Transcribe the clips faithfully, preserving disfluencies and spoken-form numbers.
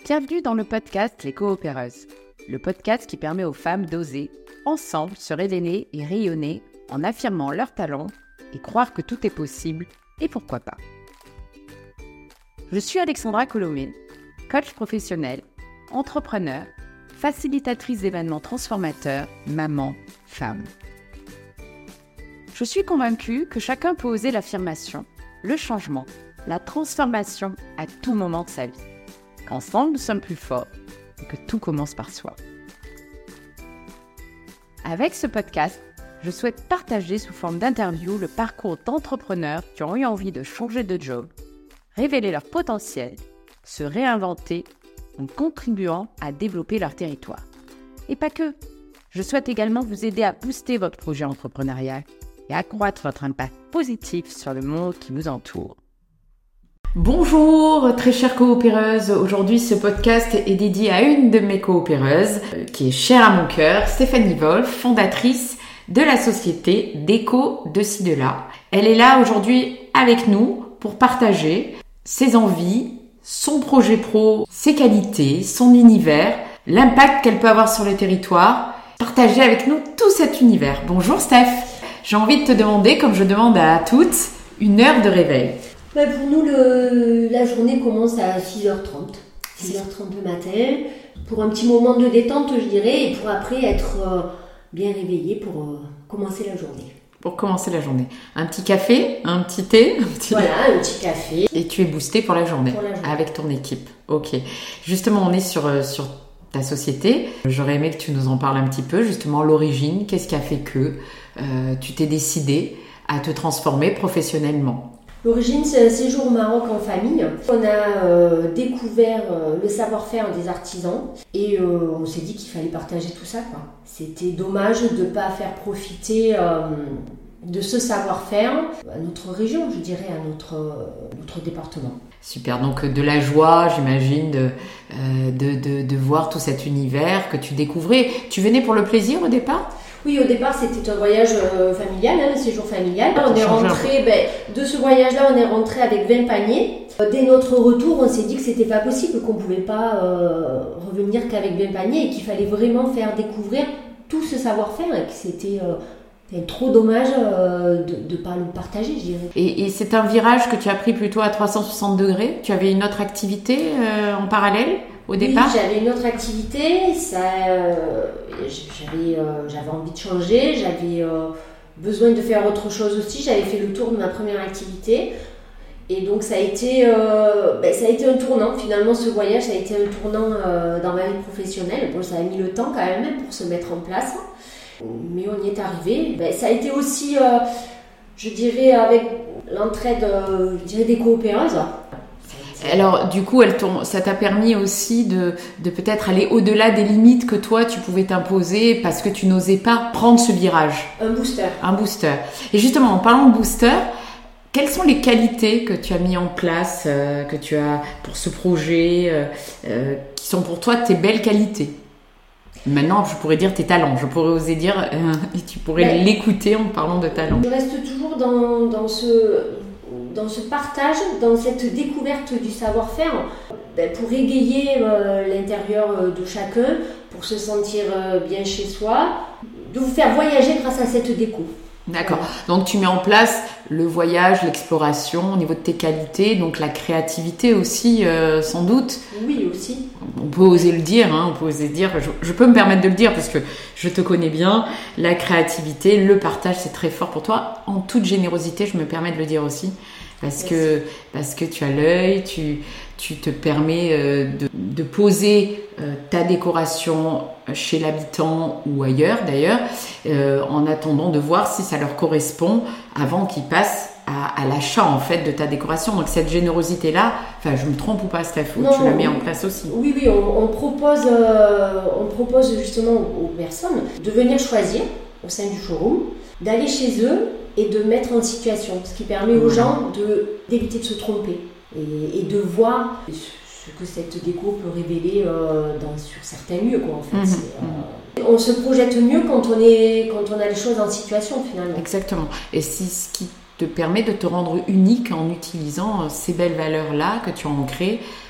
Bienvenue dans le podcast Les Coopéreuses, le podcast qui permet aux femmes d'oser, ensemble, se révéler et rayonner en affirmant leurs talents et croire que tout est possible et pourquoi pas. Je suis Alexandra Colomé, coach professionnel, entrepreneur, facilitatrice d'événements transformateurs, maman, femme. Je suis convaincue que chacun peut oser l'affirmation, le changement, la transformation à tout moment de sa vie. Qu'ensemble, nous sommes plus forts et que tout commence par soi. Avec ce podcast, je souhaite partager sous forme d'interview le parcours d'entrepreneurs qui ont eu envie de changer de job, révéler leur potentiel, se réinventer en contribuant à développer leur territoire. Et pas que. Je souhaite également vous aider à booster votre projet entrepreneurial et accroître votre impact positif sur le monde qui vous entoure. Bonjour très chères coopéreuses, aujourd'hui ce podcast est dédié à une de mes coopéreuses qui est chère à mon cœur, Stéphanie Wolf, fondatrice de la société Déco de ci de là. Elle est là aujourd'hui avec nous pour partager ses envies, son projet pro, ses qualités, son univers, l'impact qu'elle peut avoir sur le territoire, partager avec nous tout cet univers. Bonjour Steph, j'ai envie de te demander, comme je demande à toutes, une heure de réveil. Bah pour nous, le, la journée commence à six heures trente. six heures trente le matin, pour un petit moment de détente, je dirais, et pour après être euh, bien réveillé pour euh, commencer la journée. Pour commencer la journée. Un petit café, un petit thé. Un petit... Voilà, un petit café. Et tu es boosté pour la journée, pour la journée. Avec ton équipe. Ok. Justement, on est sur, sur ta société. J'aurais aimé que tu nous en parles un petit peu. Justement, l'origine, qu'est-ce qui a fait que euh, tu t'es décidé à te transformer professionnellement? L'origine, c'est un séjour au Maroc en famille. On a euh, découvert euh, le savoir-faire des artisans et euh, on s'est dit qu'il fallait partager tout ça, quoi. C'était dommage de ne pas faire profiter euh, de ce savoir-faire à notre région, je dirais, à notre, euh, notre département. Super, donc de la joie, j'imagine, de, euh, de, de, de voir tout cet univers que tu découvrais. Tu venais pour le plaisir au départ ? Oui, au départ, c'était un voyage euh, familial, hein, un séjour familial. On est rentré, ben, de ce voyage-là, on est rentré avec vingt paniers. Euh, dès notre retour, on s'est dit que c'était pas possible, qu'on pouvait pas euh, revenir qu'avec vingt paniers et qu'il fallait vraiment faire découvrir tout ce savoir-faire et que c'était euh, trop dommage euh, de ne pas le partager, je dirais. Et, et c'est un virage que tu as pris plutôt à trois cent soixante degrés. Tu avais une autre activité euh, en parallèle au départ ? Oui, j'avais une autre activité. Ça, euh, j'avais, euh, j'avais envie de changer. J'avais euh, besoin de faire autre chose aussi. J'avais fait le tour de ma première activité. Et donc, ça a été, euh, ben, ça a été un tournant. Finalement, ce voyage, ça a été un tournant euh, dans ma vie professionnelle. Bon, ça a mis le temps quand même pour se mettre en place. Mais on y est arrivé. Ben, ça a été aussi, euh, je dirais, avec l'entraide euh, je dirais des coopéreuses. Alors, du coup, elle ça t'a permis aussi de, de peut-être aller au-delà des limites que toi, tu pouvais t'imposer parce que tu n'osais pas prendre ce virage. Un booster. Un booster. Et justement, en parlant de booster, quelles sont les qualités que tu as mis en place, euh, que tu as pour ce projet, euh, euh, qui sont pour toi tes belles qualités ? Maintenant, je pourrais dire tes talents. Je pourrais oser dire, euh, et tu pourrais ben, l'écouter en parlant de talents. Je reste toujours dans, dans ce... dans ce partage, dans cette découverte du savoir-faire, ben pour égayer euh, l'intérieur de chacun, pour se sentir euh, bien chez soi, de vous faire voyager grâce à cette déco. D'accord. Donc tu mets en place le voyage, l'exploration au niveau de tes qualités, donc la créativité aussi euh, sans doute. Oui, aussi. On peut oser le dire, hein, on peut oser dire, je, je peux me permettre de le dire parce que je te connais bien, la créativité, le partage, c'est très fort pour toi. En toute générosité, je me permets de le dire aussi. Parce que, parce que tu as l'œil, tu, tu te permets euh, de, de poser euh, ta décoration chez l'habitant ou ailleurs d'ailleurs, euh, en attendant de voir si ça leur correspond avant qu'ils passent à, à l'achat en fait de ta décoration. Donc cette générosité-là, enfin je me trompe ou pas Steph, ou tu la mets en place aussi? Oui, oui, on, on, propose, euh, on propose justement aux personnes de venir choisir au sein du showroom, d'aller chez eux et de mettre en situation, ce qui permet aux gens de, d'éviter de se tromper et, et de voir ce que cette déco peut révéler euh, dans, sur certains lieux, quoi, en fait. Mmh, euh, on se projette mieux quand on, est, quand on a les choses en situation, finalement. Exactement. Et c'est ce qui te permet de te rendre unique en utilisant ces belles valeurs-là que tu as ancrées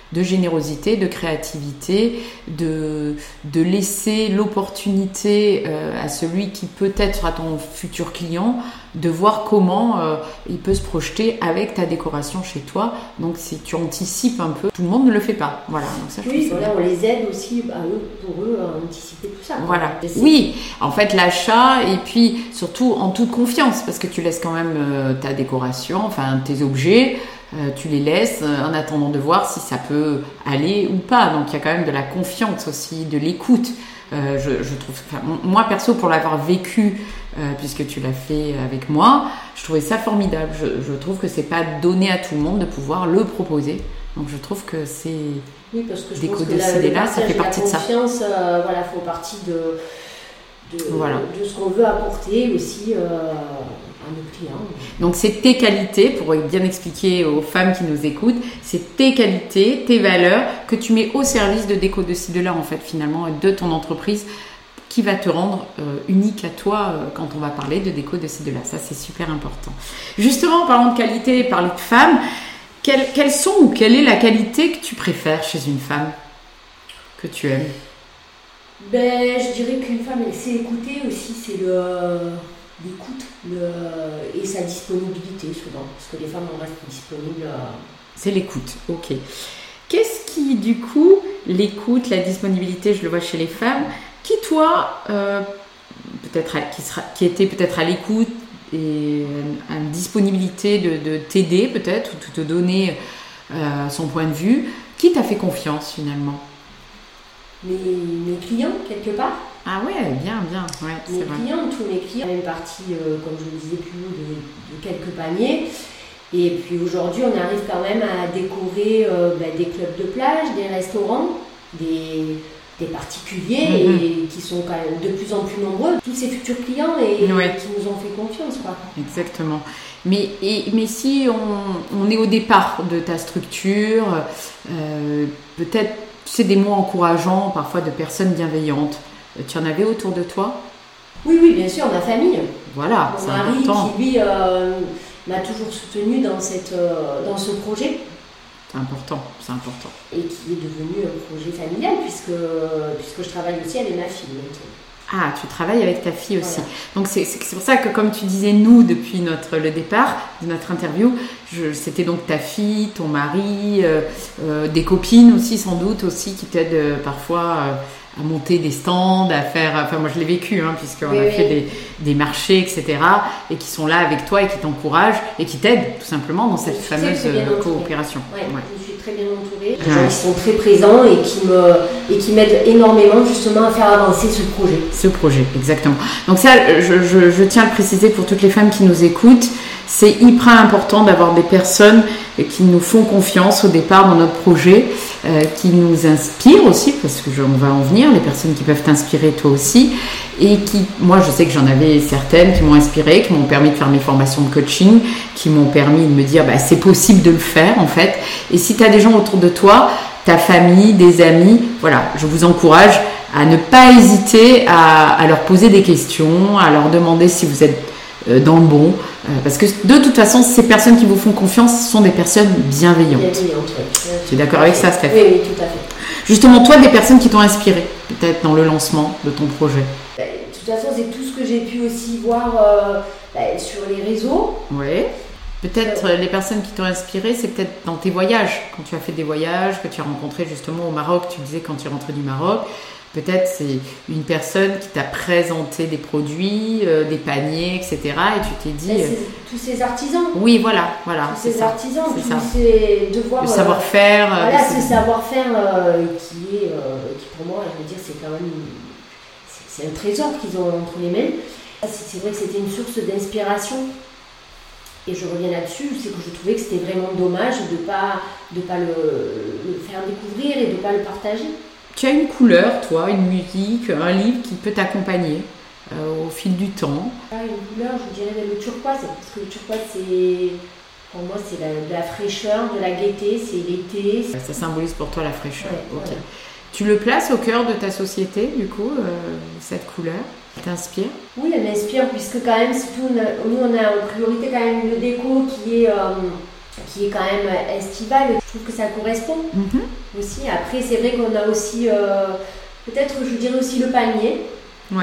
de générosité, de créativité, de, de laisser l'opportunité euh, à celui qui peut-être sera ton futur client de voir comment euh, il peut se projeter avec ta décoration chez toi. Donc si tu anticipes un peu, tout le monde ne le fait pas. Voilà. Donc ça, je oui, trouve voilà, ça on les aide aussi à eux, pour eux à anticiper tout ça. Voilà. Oui, en fait l'achat et puis surtout en toute confiance parce que tu laisses quand même euh, ta décoration, enfin tes objets. Euh, tu les laisses euh, en attendant de voir si ça peut aller ou pas. Donc il y a quand même de la confiance aussi, de l'écoute. Euh, je, je trouve, enfin, moi perso, pour l'avoir vécu, euh, puisque tu l'as fait avec moi, je trouvais ça formidable. Je, je trouve que c'est pas donné à tout le monde de pouvoir le proposer. Donc je trouve que c'est oui, parce que je Déco pense que de la, Cidéla, ça fait partie de ça. La confiance, euh, voilà, faut partie de de, voilà. de ce qu'on veut apporter aussi. Euh, nos clients. Donc c'est tes qualités, pour bien expliquer aux femmes qui nous écoutent, c'est tes qualités, tes valeurs que tu mets au service de Déco de Cidéla en fait finalement de ton entreprise qui va te rendre euh, unique à toi euh, quand on va parler de Déco de Cidéla. Ça c'est super important. Justement en parlant de qualité, parler de femmes, quelles, quelles sont ou quelle est la qualité que tu préfères chez une femme que tu aimes? Ben je dirais qu'une femme elle sait écouter aussi, c'est le l'écoute le, et sa disponibilité souvent, parce que les femmes on reste disponibles. À... C'est l'écoute, ok. Qu'est-ce qui du coup, l'écoute, la disponibilité, je le vois chez les femmes, qui toi, euh, peut-être à, qui, sera, qui était peut-être à l'écoute et à une disponibilité de, de t'aider peut-être, ou de te donner euh, son point de vue, qui t'a fait confiance finalement? Mes, mes clients quelque part. Ah ouais, bien, bien. Ouais, mes c'est clients, vrai. tous mes clients, même partie, euh, comme je le disais plus haut, de, de quelques paniers. Et puis aujourd'hui, on arrive quand même à décorer euh, bah, des clubs de plage, des restaurants, des, des particuliers mm-hmm. et qui sont quand même de plus en plus nombreux. Tous ces futurs clients et, ouais. et qui nous ont fait confiance, quoi. Exactement. Mais, et, mais si on, on est au départ de ta structure, euh, peut-être, tu sais, des mots encourageants, parfois de personnes bienveillantes. Tu en avais autour de toi? Oui, oui, bien sûr, ma famille. Voilà, mon c'est mari important. qui, lui, euh, m'a toujours soutenue dans, cette, euh, dans ce projet. C'est important, c'est important. Et qui est devenu un projet familial, puisque, puisque je travaille aussi avec ma fille. Donc. Ah, tu travailles avec ta fille aussi. Voilà. Donc c'est, c'est pour ça que, comme tu disais, nous, depuis notre, le départ de notre interview, je, c'était donc ta fille, ton mari, euh, euh, des copines aussi, sans doute, aussi, qui t'aident euh, parfois... Euh, à monter des stands, à faire... Enfin, moi, je l'ai vécu, hein, puisqu'on oui, a oui. fait des, des marchés, et cetera, et qui sont là avec toi et qui t'encouragent et qui t'aident, tout simplement, dans cette fameuse coopération. Ouais, ouais. Je suis très bien entourée. Les gens qui sont très présents et qui, me, et qui m'aident énormément, justement, à faire avancer ce projet. Ce projet, exactement. Donc ça, je, je, je tiens à le préciser pour toutes les femmes qui nous écoutent, c'est hyper important d'avoir des personnes qui nous font confiance au départ dans notre projet, euh, qui nous inspirent aussi, parce que je, on va en venir, les personnes qui peuvent t'inspirer toi aussi, et qui, moi je sais que j'en avais certaines qui m'ont inspirée, qui m'ont permis de faire mes formations de coaching, qui m'ont permis de me dire bah, c'est possible de le faire en fait. Et si tu as des gens autour de toi, ta famille, des amis, voilà, je vous encourage à ne pas hésiter à, à leur poser des questions, à leur demander si vous êtes dans le bon, euh, parce que de toute façon ces personnes qui vous font confiance sont des personnes bienveillantes. Bienveillantes, oui. Tu es d'accord avec ça, Steph? Oui, oui, tout à fait. Justement, toi, des personnes qui t'ont inspiré, peut-être dans le lancement de ton projet? Ben, de toute façon, c'est tout ce que j'ai pu aussi voir euh, ben, sur les réseaux. Oui. Peut-être euh, les personnes qui t'ont inspiré, c'est peut-être dans tes voyages, quand tu as fait des voyages, que tu as rencontré justement au Maroc, tu disais quand tu es rentré du Maroc. Peut-être c'est une personne qui t'a présenté des produits, euh, des paniers, et cetera. Et tu t'es dit... Euh... Tous ces artisans. Oui, voilà. voilà tous ces ça, artisans, c'est tous ça. ces devoirs... Le savoir-faire. Euh, voilà, ce savoir-faire euh, qui est, euh, qui pour moi, je veux dire, c'est quand même... C'est, c'est un trésor qu'ils ont entre les mains. C'est, c'est vrai que c'était une source d'inspiration. Et je reviens là-dessus, c'est que je trouvais que c'était vraiment dommage de ne pas, de pas le, le faire découvrir et de ne pas le partager. Tu as une couleur, toi, une musique, un livre qui peut t'accompagner euh, au fil du temps. Ah, une couleur, je dirais le turquoise, parce que le turquoise, c'est, pour moi, c'est la, de la fraîcheur, de la gaieté, c'est l'été. Ça symbolise pour toi la fraîcheur. Ouais, ok. voilà. Tu le places au cœur de ta société, du coup, euh, cette couleur? Elle t'inspire? Oui, elle m'inspire, puisque quand même, surtout, nous, on a en priorité quand même une déco qui est... Euh, qui est quand même estivale. Je trouve que ça correspond mm-hmm. aussi. Après, c'est vrai qu'on a aussi, euh, peut-être, je dirais aussi le palmier. Oui.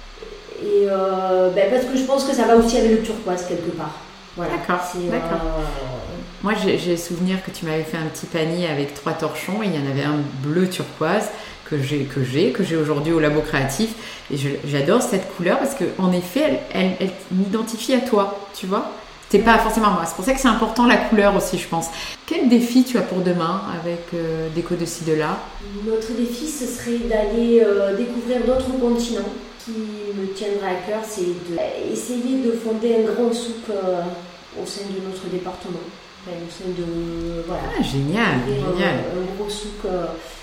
Et euh, ben parce que je pense que ça va aussi avec le turquoise quelque part. Voilà. D'accord. C'est, D'accord. Euh... Moi, j'ai, j'ai souvenir que tu m'avais fait un petit panier avec trois torchons. Et il y en avait un bleu turquoise que j'ai, que j'ai, que j'ai aujourd'hui au Labo Créatif. Et je, j'adore cette couleur parce qu'en effet, elle, elle, elle m'identifie à toi, tu vois. T'es pas forcément moi. C'est pour ça que c'est important la couleur aussi, je pense. Quel défi tu as pour demain avec euh, Déco de ci de là? Notre défi, ce serait d'aller euh, découvrir d'autres continents. Qui me tiendra à cœur, c'est d'essayer de fonder un grand souk euh, au sein de notre département. Enfin, au sein de voilà. Ah, génial, génial. Un, un gros souk. Euh,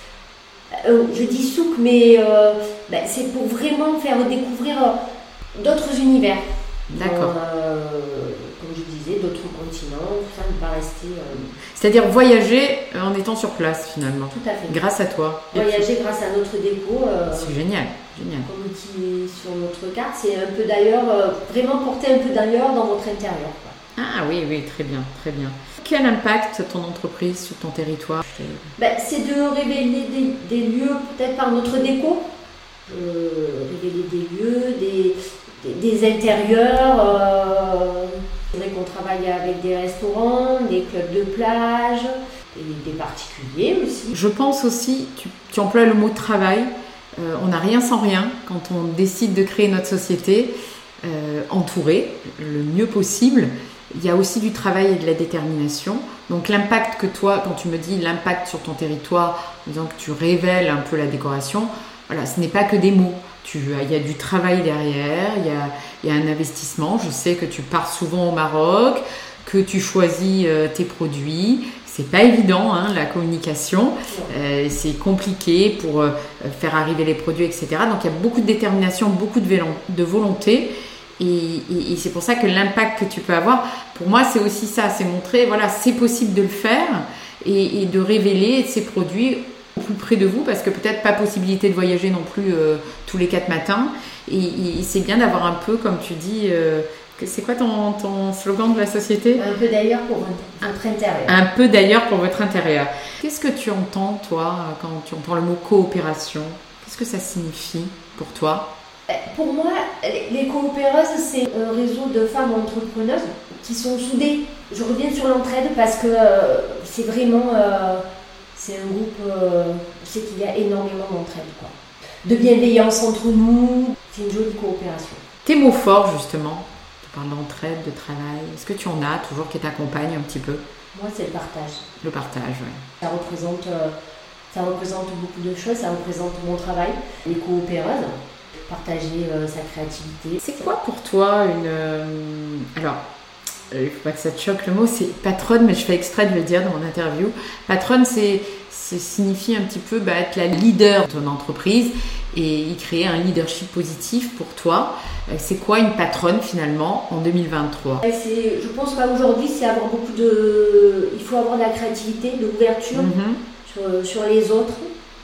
euh, je dis souk, mais euh, ben, c'est pour vraiment faire découvrir euh, d'autres univers. D'accord. Euh, comme je disais, d'autres continents, tout ça ne pas rester. Euh... C'est-à-dire voyager en étant sur place finalement. Tout à fait. Grâce à toi. Voyager grâce à notre déco. Euh, c'est génial, génial. Comme dit sur notre carte, c'est un peu d'ailleurs, euh, vraiment porter un peu d'ailleurs dans votre intérieur. Quoi. Ah oui, oui, très bien, très bien. Quel impact ton entreprise sur ton territoire? Ben, c'est de révéler des, des lieux, peut-être par notre déco. Euh, révéler des lieux, des. Des intérieurs, euh, c'est vrai qu'on travaille avec des restaurants, des clubs de plage, et des particuliers aussi. Je pense aussi, tu, tu emploies le mot travail, euh, on n'a rien sans rien quand on décide de créer notre société, euh, entourée le mieux possible. Il y a aussi du travail et de la détermination. Donc l'impact que toi, quand tu me dis l'impact sur ton territoire, en disant que tu révèles un peu la décoration, voilà, ce n'est pas que des mots. Tu, il y a du travail derrière, il y a, il y a un investissement. Je sais que tu pars souvent au Maroc, que tu choisis euh, tes produits. C'est pas évident, hein, la communication. Euh, c'est compliqué pour euh, faire arriver les produits, et cetera. Donc il y a beaucoup de détermination, beaucoup de, vélo, de volonté. Et, et, et c'est pour ça que l'impact que tu peux avoir, pour moi, c'est aussi ça. C'est montrer, voilà, c'est possible de le faire et, et de révéler ces produits au plus près de vous, parce que peut-être pas possibilité de voyager non plus euh, tous les quatre matins, et, et c'est bien d'avoir un peu, comme tu dis, euh, c'est quoi ton, ton slogan de la société? Un peu d'ailleurs pour votre intérieur. Un peu d'ailleurs pour votre intérieur. Qu'est-ce que tu entends, toi, quand tu entends le mot coopération? Qu'est-ce que ça signifie pour toi? Pour moi, les coopéreuses, c'est un réseau de femmes entrepreneuses qui sont soudées. Je reviens sur l'entraide parce que euh, c'est vraiment... Euh, C'est un groupe, euh, je sais qu'il y a énormément d'entraide, quoi. De bienveillance entre nous, c'est une jolie coopération. Tes mots forts, justement, tu parles d'entraide, de travail, est-ce que tu en as toujours qui t'accompagnent un petit peu? Moi, c'est le partage. Le partage, oui. Ça représente, euh, ça représente beaucoup de choses, ça représente mon travail, les coopéreuses, partager euh, sa créativité. C'est quoi pour toi une... Euh, alors, il ne faut pas que ça te choque le mot, c'est patronne, mais je fais exprès de le dire dans mon interview. Patronne, c'est, c'est signifie un petit peu bah, être la leader de ton entreprise et y créer un leadership positif pour toi. C'est quoi une patronne finalement en deux mille vingt-trois? c'est, Je pense qu'aujourd'hui, c'est avoir beaucoup de... Il faut avoir de la créativité, de l'ouverture mm-hmm. sur, sur les autres.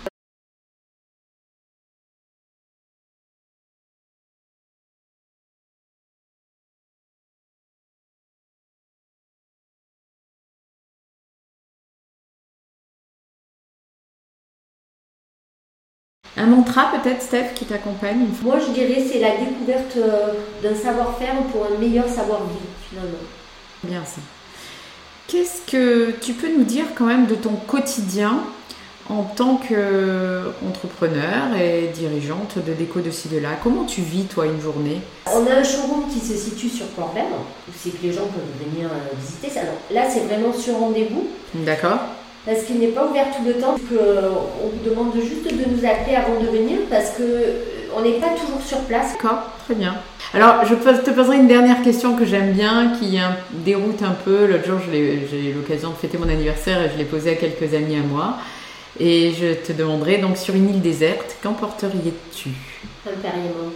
Un mantra peut-être, Steph, qui t'accompagne? Moi, je dirais c'est la découverte d'un savoir-faire pour un meilleur savoir-vivre, finalement. Bien ça. Qu'est-ce que tu peux nous dire quand même de ton quotidien en tant qu'entrepreneur et dirigeante de Déco de ci de là? Comment tu vis, toi, une journée? On a un showroom qui se situe sur Corbeil, où c'est que les gens peuvent venir visiter. Alors, là, c'est vraiment sur rendez-vous. D'accord. Parce qu'il n'est pas ouvert tout le temps, qu'on vous demande juste de nous appeler avant de venir, parce qu'on n'est pas toujours sur place. D'accord, très bien. Alors, je te poserai une dernière question que j'aime bien, qui un, déroute un peu. L'autre jour, je l'ai, j'ai eu l'occasion de fêter mon anniversaire et je l'ai posée à quelques amis à moi. Et je te demanderai, donc, sur une île déserte, qu'emporteriez-tu? Un périmonte.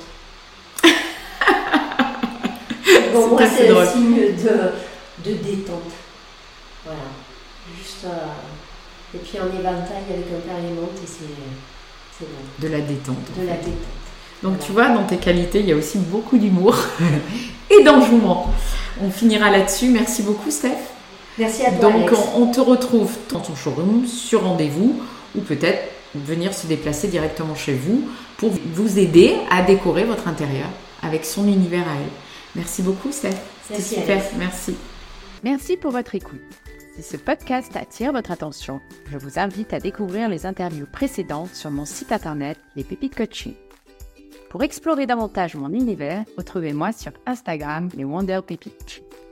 Bon, moi, c'est un signe de, de détente. Voilà. Juste, euh, et puis un éventail avec un périmonte et c'est, c'est bon. De la détente. De la détente. Donc voilà. Tu vois, dans tes qualités, il y a aussi beaucoup d'humour et d'enjouement. On finira là-dessus. Merci beaucoup, Steph. Merci à toi, Donc, Alex. on, on te retrouve dans ton showroom, sur rendez-vous, ou peut-être venir se déplacer directement chez vous pour vous aider à décorer votre intérieur avec son univers à elle. Merci beaucoup, Steph. C'est super, Alex. Merci. Merci pour votre écoute. Si ce podcast attire votre attention, je vous invite à découvrir les interviews précédentes sur mon site internet Les Pépites Coaching. Pour explorer davantage mon univers, retrouvez-moi sur Instagram, les Wonder Pépites.